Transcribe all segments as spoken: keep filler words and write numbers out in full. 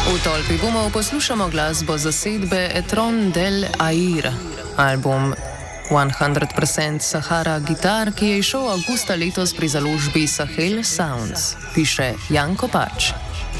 V tolpi bomo poslušamo glasbo zasedbe Etron del Air, album sto procent Sahara Gitar, ki je izšel avgusta letos pri založbi Sahel Sounds, piše Janko Pač.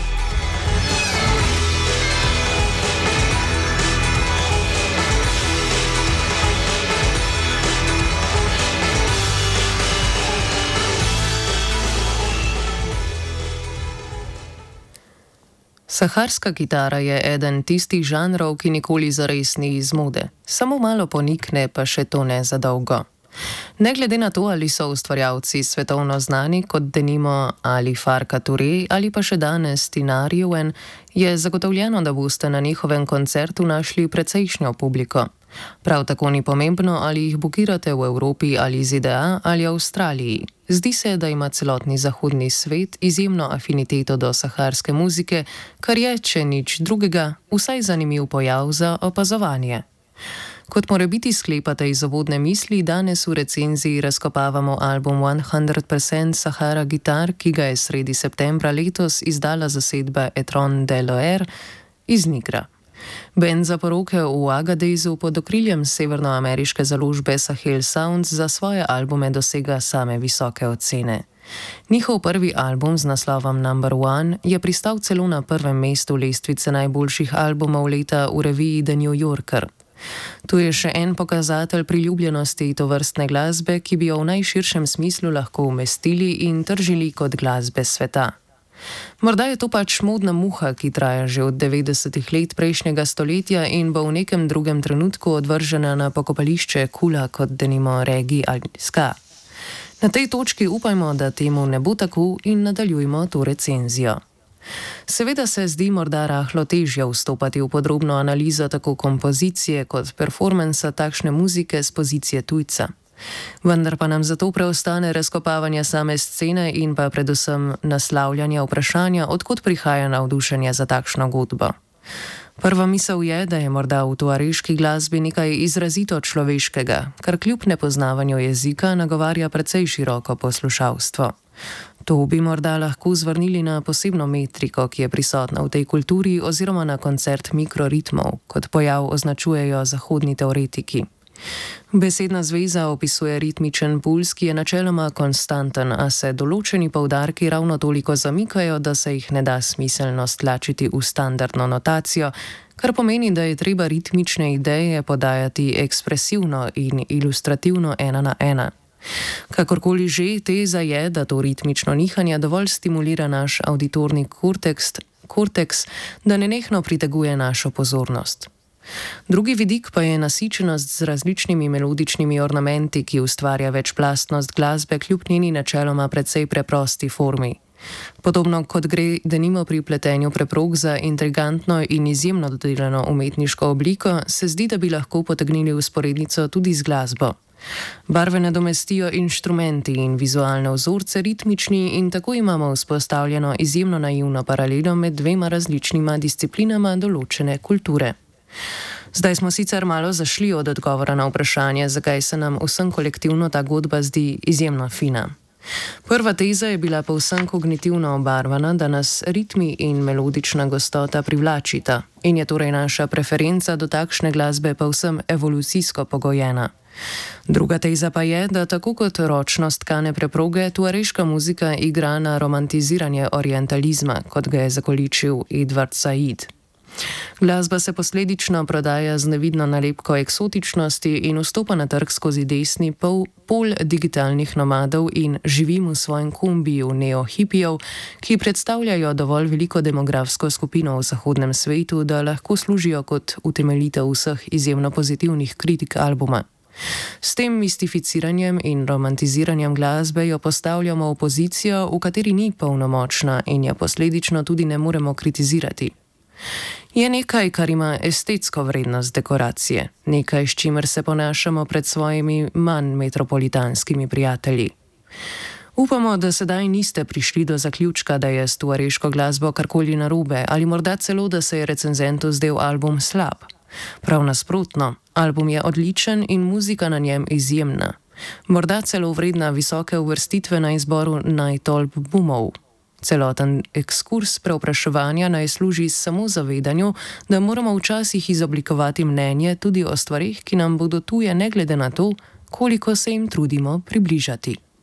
Saharska kitara je eden tistih žanrov, ki nikoli zares ni iz mode. Samo malo ponikne, pa še to ne za dolgo. Ne glede na to, ali so ustvarjalci svetovno znani, kot denimo Ali Farka Touré ali pa še danes Tinar Yuen, je zagotovljeno, da boste na njihovem koncertu našli precejšnjo publiko. Prav tako ni pomembno, ali jih bukirate v Evropi ali Z D A ali Avstraliji. Zdi se, da ima celotni zahodni svet izjemno afiniteto do saharske muzike, kar je, če nič drugega, vsaj zanimiv pojav za opazovanje. Kot morebiti sklepate iz uvodne misli, danes v recenziji razkopavamo album sto procent Sahara Gitar, ki ga je sredi septembra letos izdala zasedba Etron del Air iz Nigra. Band za poroke v Agadezu pod okriljem severnoameriške založbe Sahel Sounds za svoje albume dosega same visoke ocene. Njihov prvi album z naslovom Number One je pristal celo na prvem mestu lestvice najboljših albumov leta v reviji The New Yorker. Tu je še en pokazatelj priljubljenosti tovrstne glasbe, ki bi jo v najširšem smislu lahko umestili in tržili kot glasbe sveta. Morda je to pač modna muha, ki traja že od devetdesetih let prejšnjega stoletja in bo v nekem drugem trenutku odvržena na pokopališče kula kot denimo reggae ali ska. Na tej točki upajmo, da temu ne bo tako in nadaljujmo to recenzijo. Seveda se zdi morda rahlo težje vstopati v podrobno analizo tako kompozicije kot performansa takšne muzike z pozicije tujca. Vendar pa nam zato preostane razkopavanje same scene in pa predvsem naslavljanje vprašanja, odkot prihaja navdušenje za takšno godbo. Prva misel je, da je morda v tuareški glasbi nekaj izrazito človeškega, kar kljub nepoznavanju jezika nagovarja precej široko poslušalstvo. To bi morda lahko zvrnili na posebno metriko, ki je prisotna v tej kulturi, oziroma na koncert mikroritmov, kot pojav označujejo zahodni teoretiki. Besedna zveza opisuje ritmičen puls, ki je načeloma konstanten, a se določeni poudarki ravno toliko zamikajo, da se jih ne da smiselno stlačiti v standardno notacijo, kar pomeni, da je treba ritmične ideje podajati ekspresivno in ilustrativno ena na ena. Kakorkoli že, teza je, da to ritmično nihanje dovolj stimulira naš auditorni korteks, korteks, da nenehno priteguje našo pozornost. Drugi vidik pa je nasičenost z različnimi melodičnimi ornamenti, ki ustvarja večplastnost glasbe kljub njeni načeloma precej preprosti formi. Podobno kot gre denimo pri pletenju preprog za intrigantno in izjemno dodelano umetniško obliko, se zdi, da bi lahko potegnili vzporednico tudi z glasbo. Barve nadomestijo inštrumenti in vizualne vzorce ritmični in tako imamo vzpostavljeno izjemno naivno paralelo med dvema različnima disciplinama določene kulture. Zdaj smo sicer malo zašli od odgovora na vprašanje, zakaj se nam vsem kolektivno ta godba zdi izjemno fina. Prva teza je bila povsem kognitivno obarvana, da nas ritmi in melodična gostota privlačita in je torej naša preferenca do takšne glasbe povsem evolucijsko pogojena. Druga teza pa je, da tako kot ročno stkane preproge, tuareška muzika igra na romantiziranje orientalizma, kot ga je zakoličil Edward Said. Glasba se posledično prodaja z nevidno nalepko eksotičnosti in vstopa na trg skozi desni pol, pol digitalnih nomadov in živim v svojem kombiju neo-hipijev, ki predstavljajo dovolj veliko demografsko skupino v zahodnem svetu, da lahko služijo kot utemeljitev vseh izjemno pozitivnih kritik albuma. S tem mistificiranjem in romantiziranjem glasbe jo postavljamo v pozicijo, v kateri ni polnomočna in jo posledično tudi ne moremo kritizirati. Je nekaj, kar ima estetsko vrednost dekoracije, nekaj, s čimer se ponašamo pred svojimi manj metropolitanskimi prijatelji. Upamo, da sedaj niste prišli do zaključka, da je s tuareško glasbo karkoli narobe ali morda celo, da se je recenzentu zdel album slab. Prav nasprotno, album je odličen in muzika na njem izjemna. Morda celo vredna visoke uvrstitve na izboru najtolp bumov. Celoten ekskurs preopraševanja naj služi samo zavedanju, da moramo včasih izoblikovati mnenje tudi o stvarih, ki nam bodo tuje ne glede na to, koliko se jim trudimo približati.